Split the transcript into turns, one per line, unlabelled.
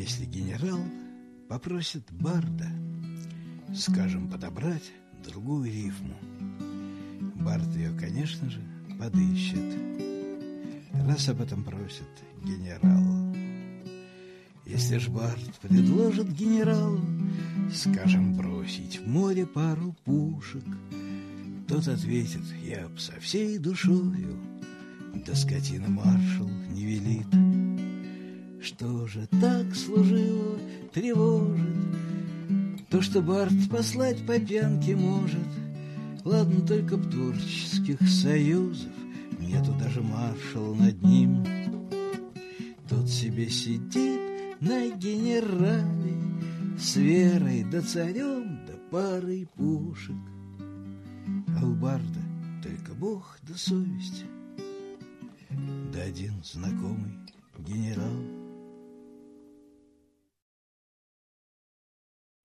Если генерал попросит барда, скажем, подобрать другую рифму, бард ее, конечно же, подыщет, раз об этом просит генерал. Если ж бард предложит генералу, скажем, бросить в море пару пушек, тот ответит: я б со всей душою, да скотина маршал не велит. Что же так служило тревожит? То, что бард послать по пьянке может. Ладно, только б творческих союзов нету, даже маршал над ним. Тот себе сидит на генерале с верой да царем да парой пушек. А у барда только Бог да совесть, да один знакомый генерал.